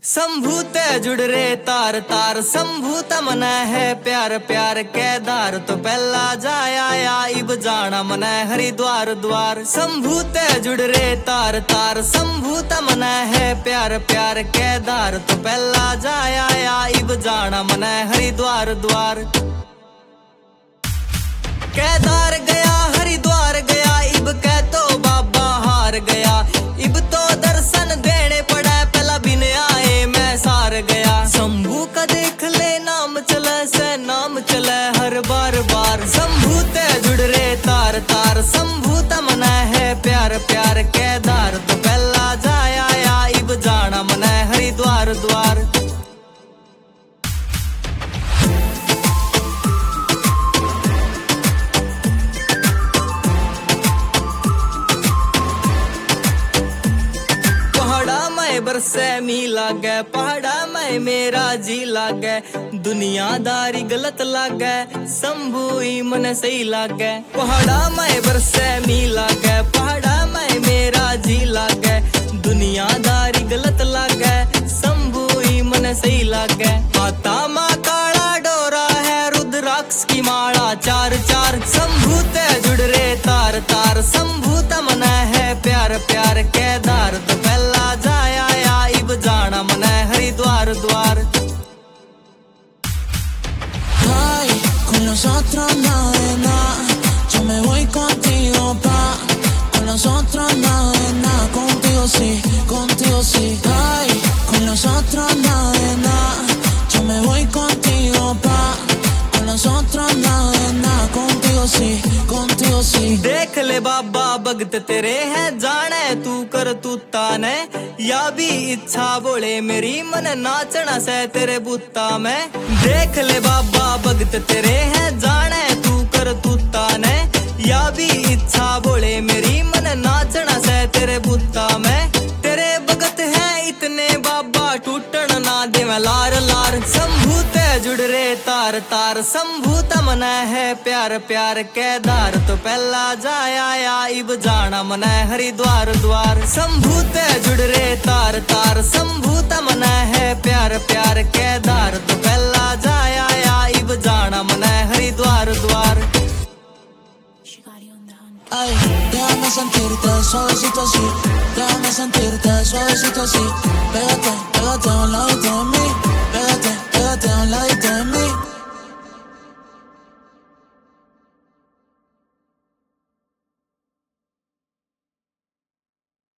शंभू ते जुड़ रे तार तार शंभू तमने है प्यार प्यार केदार तो पहला जाया इब जाना मने हरिद्वार द्वार। शंभू ते जुड़ रे तार तार शंभू तमने है प्यार प्यार केदार तो पहला जाया इब जाना मने हरिद्वार द्वार। केदार गया हरिद्वार गया इब कह तो बाबा हार गया इब तो दर्शन देने पड़ा पहला बिन आए मैं सार गया। शंभू का देख ले नाम चले से नाम चले हर बार बार। शंभू ते जुड़ रे तार तार शंभू तमने है प्यार प्यार केदार तो पहला जाया इब जाना मने हरिद्वार द्वार। बरसे मी लागे पहाड़ा में मेरा जी लागे दुनियादारी गलत लागे शंभू ही मन सही लागे। पहाड़ा में बरसे मी लागे पहाड़ा में मेरा जी लागे दुनियादारी गलत लागे शंभू ही मन सही लागे। हाथा माँ काला डोरा है रुद्राक्ष की माला चार चार। शंभू ते जुड़ रे तार तार शंभू तमने है प्यार प्यार केदार तो पहला जाया जाना मने हरिद्वार द्वार। Ay, con nosotros nada de nada, yo me voy contigo pa. Con nosotros nada de nada, contigo sí, contigo sí. Ay, con nosotros nada de nada, yo me voy contigo pa. Con nosotros nada de nada, contigo sí, contigo sí. देख ले बाबा भगत तेरे हैं जाने तू कर तू ताने या भी इच्छा बोले मेरी मन नाचना से तेरे बुत्ता में। देख ले बाबा भगत तेरे हैं जाने तू कर तू ताने या भी इच्छा बोले मेरी मन नाचना से तेरे बुत्ता में। तेरे भगत हैं इतने बाबा टूटन ना दे मैं लार लार। शंभू ते जुड़ रे तार तार शंभू तमने है प्यार प्यार केदार तो पहला जाया इब जाना मने हरिद्वार द्वार। शंभू ते जुड़ रे तार तार शंभू तमने है प्यार प्यार केदार तो पहला जाया इब जाना मने हरिद्वार द्वार। Ay, déjame sentirte suavecito así, déjame sentirte suavecito así. Pégate, pégate al lado de mí.